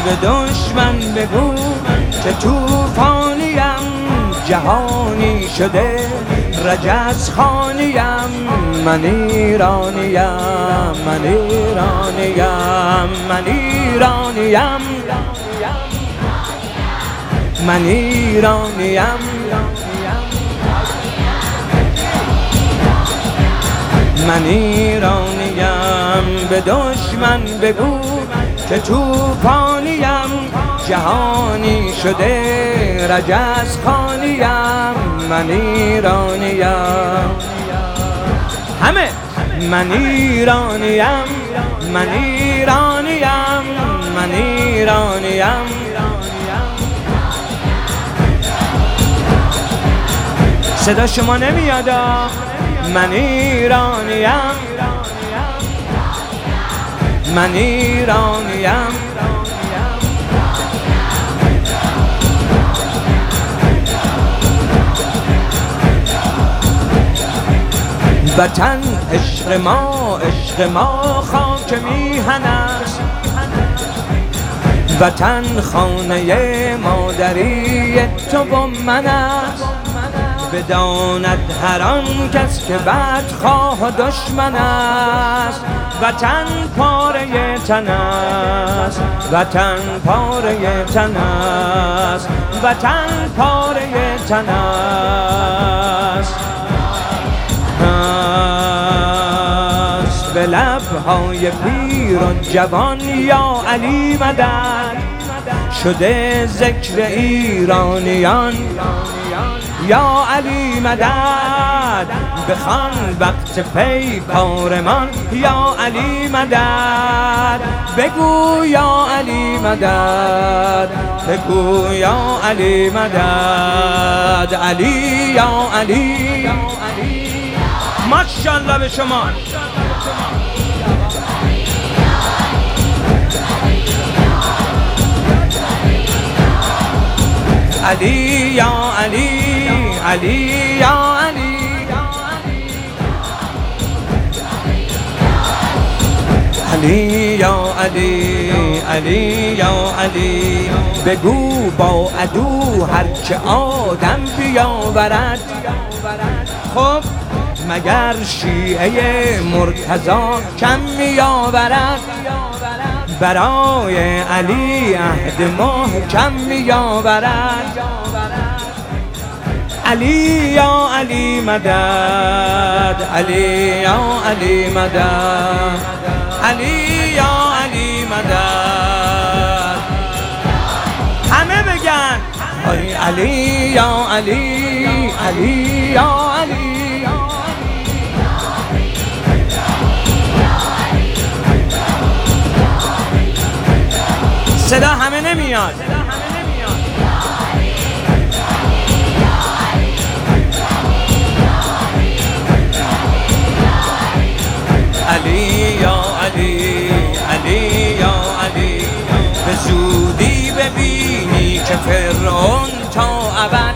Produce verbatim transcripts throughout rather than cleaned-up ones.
به دشمن بگو که توفانیم، جهانی شده رجز خانیم. من ایرانیم، من ایرانیم، من ایرانیم، من ایرانیم، من ایرانیم. به دشمن بگو که توفانیم، جهانی شده رجز خانیم. من ایرانیم، همه من ایرانیم، من ایرانیم، من ایرانیم. صدا شما نمیاد؟ من ایرانیم، من ایرانیم. وطن عشق ما، عشق ما خاک میهن است. وطن خانه مادری تو و من است. بداند هر آن کس که بدخواه و دشمن است. وطن پاره تن است، وطن پاره تن است، وطن پاره تن است. به لبهای پیر و جوان یا علی مدد، شده ذکر ایرانیان یا علی مدد. بخوان وقت پیکارمان یا علی مدد. بگو یا علی مدد، بگو یا علی مدد. علی یا علی، ماشاءالله به شما. علی یا علی، علی یا علی، علی یا علی، علی یا علی. بگو با عدو هرچه آدم بیاورد، خب مگر شیعه مرتضی کم میآورد. برای علی عهد محکم میآورد. علی یا علی مدد، علی یا علی مدد، علی یا علی مدد. همه بگن علی یا علی، علی یا علی. صدا همه نمیاد. علی یا علی، علی یا علی. به زودی ببینی که فرعون تا ابد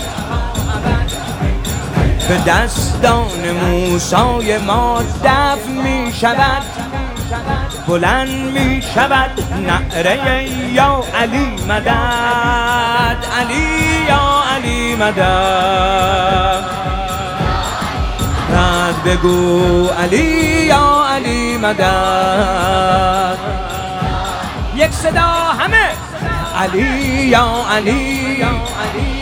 به دستان موسی ما دفن می شود. بلند می شود نعره یا علی مدد، علی یا علی مدد. رد بگو علی یا علی مدد. یک صدا همه علی یا علی، علی